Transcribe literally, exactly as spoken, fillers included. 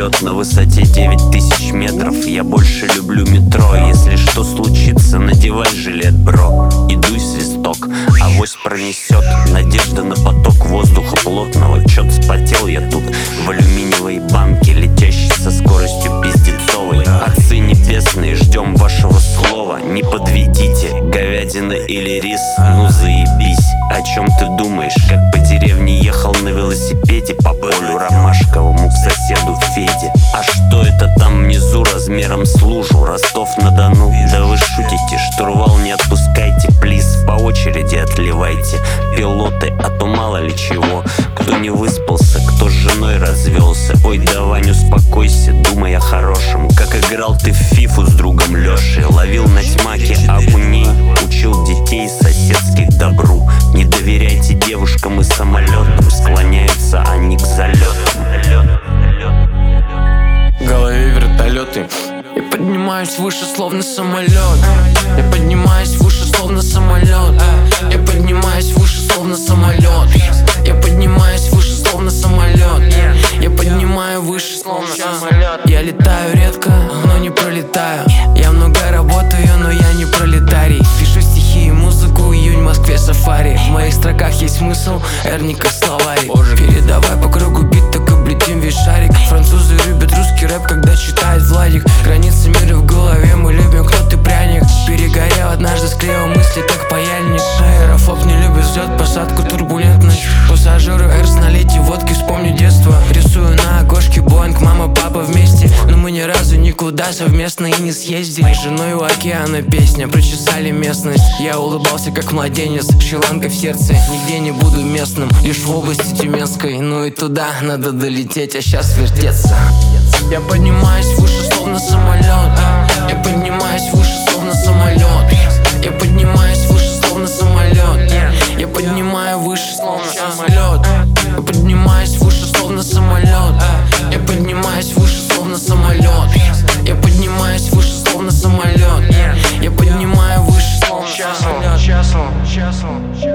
самолет на высоте девять тысяч метров. Я больше люблю метро. Если что случится, надевай жилет, бро. И дуй свисток, авось пронесет. Надежда на поток воздуха плотного. Чё-то спотел я тут в алюминиевой банке, летящей со скоростью пиздецовой. Отцы небесные, ждем вашего слова. Не подведите, говядина или рис, ну заебись. О чем ты думаешь? Как по деревне ехал на велосипеде по полю ромашковому к соседу Феде. А что это там внизу размером с лужу? Ростов-на-Дону? Да вы шутите, штурвал не отпускайте, плиз. По очереди отливайте, пилоты, а то мало ли чего. Кто не выспался, кто с женой развелся. Ой, да, Вань, успокойся, думай о хорошем. Как играл ты в фифу с другом Лешей, ловил на тьмаке окуней, учил детей соседских добру. Не доверяйте девушкам и самолетам, склоняются они к залету. В голове вертолеты. Я поднимаюсь выше, словно самолет. Я поднимаюсь выше, словно самолет. Я поднимаюсь выше, словно самолет. Я поднимаюсь выше, словно самолет. Я поднимаю выше, словно самолет. Я летаю редко, но не пролетаю. Я много работаю, но я не пролетарий. Пишу стихи и музыку, июнь в Москве сафари. В моих строках есть смысл, эрника словарик. Передавай по кругу бит, так облетим весь шарик. Французы любят русский рэп, когда читает Владик. Границы мира в голове, мы любим, кто ты пряник. Перегорел однажды, склеил мысли, как паяльник. Аэрофоб не любит, ждет посадку турбулентность. Пассажиру Р с налейте водки, вспомню детство. Рисую на окошке Боинг, мама, папа вместе. Но мы ни разу никуда совместно и не съездили. С женой у океана песня, прочесали местность. Я улыбался, как младенец, шри-ланка в сердце. Нигде не буду местным, лишь в области Тюменской. Ну и туда надо долететь, а сейчас вертеться. Я поднимаюсь выше, словно самолет. Я поднимаюсь выше, словно самолет. Я поднимаюсь выше, словно самолет. Я поднимаю выше, словно самолет. Я поднимаюсь выше, словно самолет. Я поднимаюсь выше, словно самолет. Я поднимаюсь выше, словно самолет. Я поднимаю выше, словно самолет.